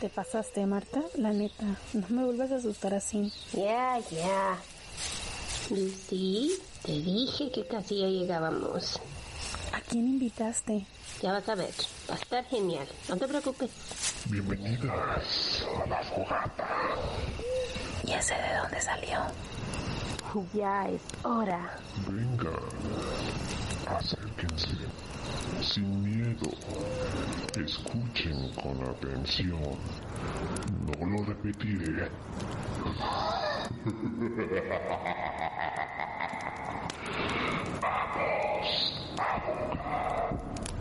Te pasaste, Marta, la neta. No me vuelvas a asustar así. Ya. Lucy, te dije que casi ya llegábamos. ¿A quién invitaste? Ya vas a ver, va a estar genial, no te preocupes. Bienvenidas a la fogata. ¿Y ese de dónde salió? Ya es hora. Vengan, acérquense, sin miedo. Escuchen con atención. No lo repetiré. Vamos a jugar.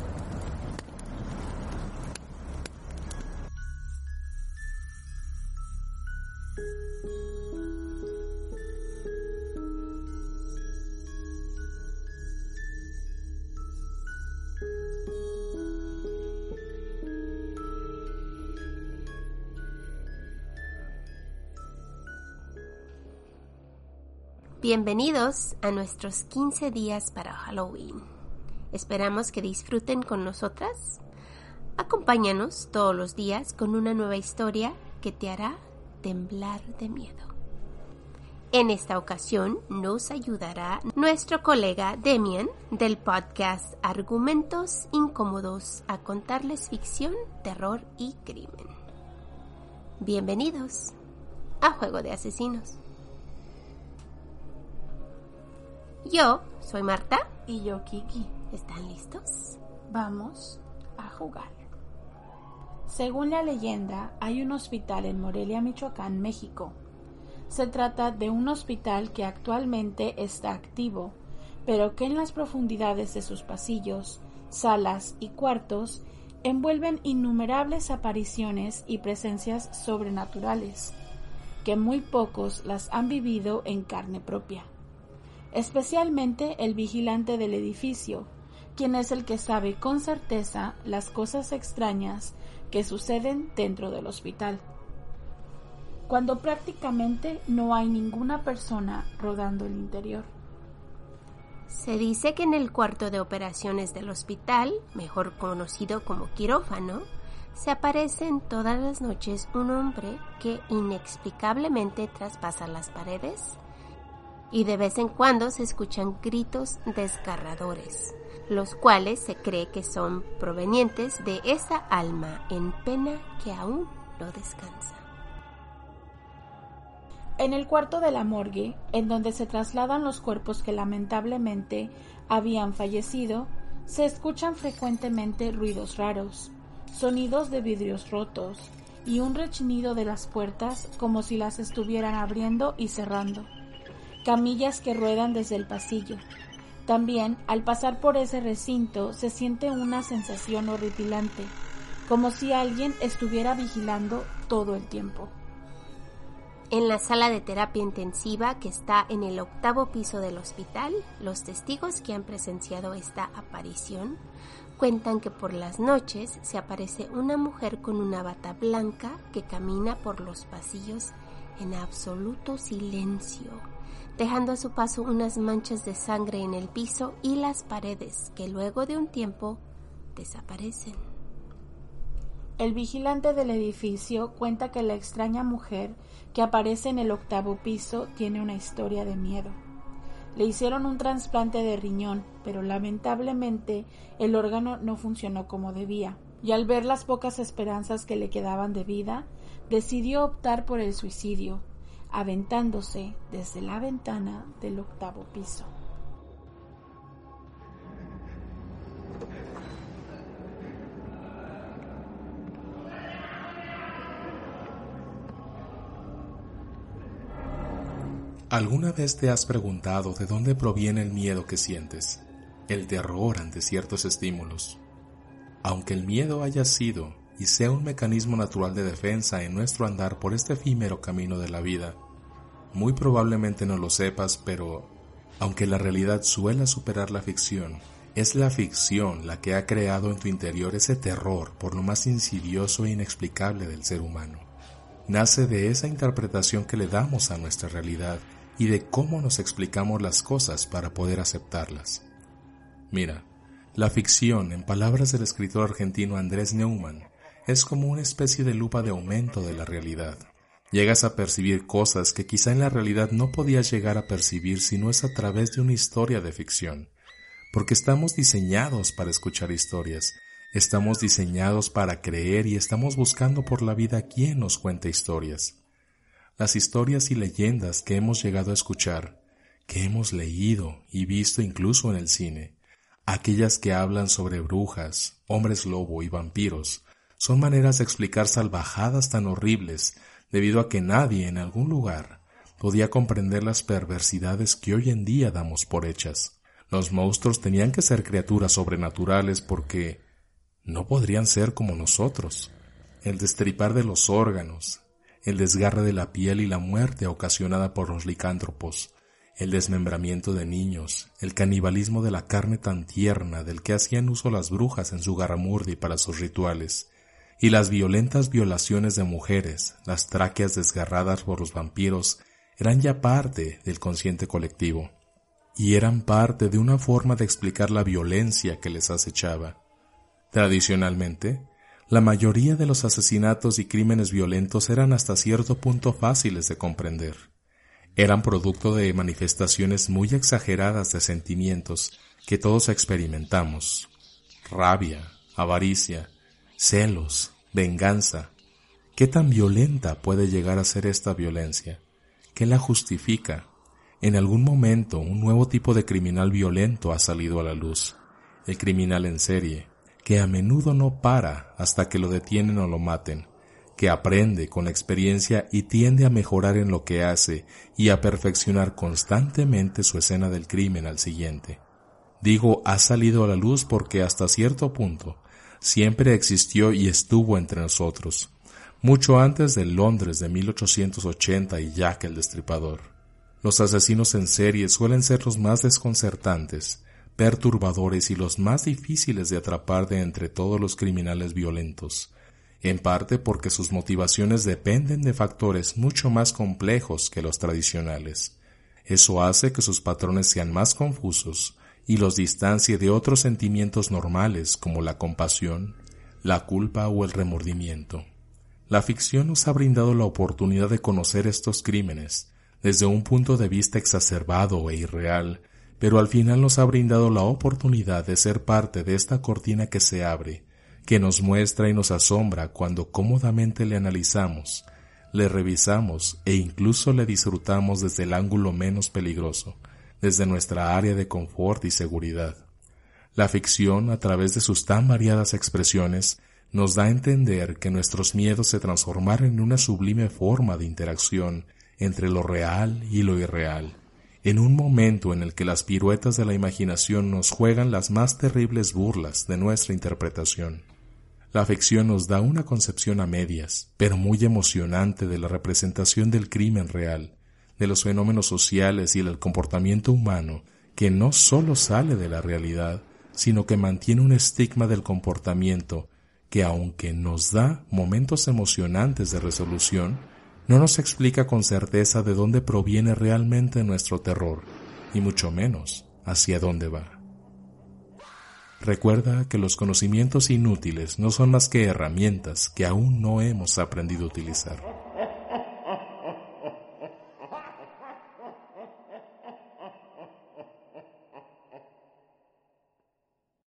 Bienvenidos a nuestros 15 días para Halloween. Esperamos que disfruten con nosotras. Acompáñanos todos los días con una nueva historia que te hará temblar de miedo. En esta ocasión nos ayudará nuestro colega Demian del podcast Argumentos Incómodos a contarles ficción, terror y crimen. Bienvenidos a Juego de Asesinos. Yo soy Marta. Y yo, Kiki. ¿Están listos? Vamos a jugar. Según la leyenda, hay un hospital en Morelia, Michoacán, México. Se trata de un hospital que actualmente está activo, pero que en las profundidades de sus pasillos, salas y cuartos envuelven innumerables apariciones y presencias sobrenaturales, que muy pocos las han vivido en carne propia. Especialmente el vigilante del edificio, quien es el que sabe con certeza las cosas extrañas que suceden dentro del hospital, cuando prácticamente no hay ninguna persona rodando el interior. Se dice que en el cuarto de operaciones del hospital, mejor conocido como quirófano, se aparece todas las noches un hombre que inexplicablemente traspasa las paredes y de vez en cuando se escuchan gritos desgarradores, los cuales se cree que son provenientes de esa alma en pena que aún no descansa. En el cuarto de la morgue, en donde se trasladan los cuerpos que lamentablemente habían fallecido, se escuchan frecuentemente ruidos raros, sonidos de vidrios rotos y un rechinido de las puertas como si las estuvieran abriendo y cerrando. Camillas que ruedan desde el pasillo. También, al pasar por ese recinto, se siente una sensación horripilante, como si alguien estuviera vigilando todo el tiempo. En la sala de terapia intensiva que está en el 8º piso del hospital, los testigos que han presenciado esta aparición cuentan que por las noches se aparece una mujer con una bata blanca que camina por los pasillos en absoluto silencio, dejando a su paso unas manchas de sangre en el piso y las paredes que luego de un tiempo desaparecen. El vigilante del edificio cuenta que la extraña mujer que aparece en el 8º piso tiene una historia de miedo. Le hicieron un trasplante de riñón, pero lamentablemente el órgano no funcionó como debía, y al ver las pocas esperanzas que le quedaban de vida, decidió optar por el suicidio, aventándose desde la ventana del 8º piso. ¿Alguna vez te has preguntado de dónde proviene el miedo que sientes, el terror ante ciertos estímulos? Aunque el miedo haya sido y sea un mecanismo natural de defensa en nuestro andar por este efímero camino de la vida, muy probablemente no lo sepas, pero aunque la realidad suele superar la ficción, es la ficción la que ha creado en tu interior ese terror por lo más insidioso e inexplicable del ser humano. Nace de esa interpretación que le damos a nuestra realidad y de cómo nos explicamos las cosas para poder aceptarlas. Mira, la ficción, en palabras del escritor argentino Andrés Neumann, es como una especie de lupa de aumento de la realidad. Llegas a percibir cosas que quizá en la realidad no podías llegar a percibir si no es a través de una historia de ficción. Porque estamos diseñados para escuchar historias, estamos diseñados para creer y estamos buscando por la vida quien nos cuente historias. Las historias y leyendas que hemos llegado a escuchar, que hemos leído y visto incluso en el cine, aquellas que hablan sobre brujas, hombres lobo y vampiros, son maneras de explicar salvajadas tan horribles debido a que nadie en algún lugar podía comprender las perversidades que hoy en día damos por hechas. Los monstruos tenían que ser criaturas sobrenaturales porque no podrían ser como nosotros. El destripar de los órganos, el desgarre de la piel y la muerte ocasionada por los licántropos, el desmembramiento de niños, el canibalismo de la carne tan tierna del que hacían uso las brujas en su garamurdi para sus rituales, y las violentas violaciones de mujeres, las tráqueas desgarradas por los vampiros, eran ya parte del consciente colectivo, y eran parte de una forma de explicar la violencia que les acechaba. Tradicionalmente, la mayoría de los asesinatos y crímenes violentos eran hasta cierto punto fáciles de comprender. Eran producto de manifestaciones muy exageradas de sentimientos que todos experimentamos: rabia, avaricia, celos, venganza. ¿Qué tan violenta puede llegar a ser esta violencia? ¿Qué la justifica? En algún momento un nuevo tipo de criminal violento ha salido a la luz, el criminal en serie, que a menudo no para hasta que lo detienen o lo maten, que aprende con la experiencia y tiende a mejorar en lo que hace y a perfeccionar constantemente su escena del crimen al siguiente. Digo ha salido a la luz porque hasta cierto punto siempre existió y estuvo entre nosotros, mucho antes del Londres de 1880 y Jack el Destripador. Los asesinos en serie suelen ser los más desconcertantes, perturbadores y los más difíciles de atrapar de entre todos los criminales violentos, en parte porque sus motivaciones dependen de factores mucho más complejos que los tradicionales. Eso hace que sus patrones sean más confusos y los distancie de otros sentimientos normales como la compasión, la culpa o el remordimiento. La ficción nos ha brindado la oportunidad de conocer estos crímenes desde un punto de vista exacerbado e irreal, pero al final nos ha brindado la oportunidad de ser parte de esta cortina que se abre, que nos muestra y nos asombra cuando cómodamente le analizamos, le revisamos e incluso le disfrutamos desde el ángulo menos peligroso, desde nuestra área de confort y seguridad. La ficción, a través de sus tan variadas expresiones, nos da a entender que nuestros miedos se transformaron en una sublime forma de interacción entre lo real y lo irreal, en un momento en el que las piruetas de la imaginación nos juegan las más terribles burlas de nuestra interpretación. La ficción nos da una concepción a medias, pero muy emocionante de la representación del crimen real, de los fenómenos sociales y del comportamiento humano que no solo sale de la realidad, sino que mantiene un estigma del comportamiento que, aunque nos da momentos emocionantes de resolución, no nos explica con certeza de dónde proviene realmente nuestro terror, y mucho menos hacia dónde va. Recuerda que los conocimientos inútiles no son más que herramientas que aún no hemos aprendido a utilizar.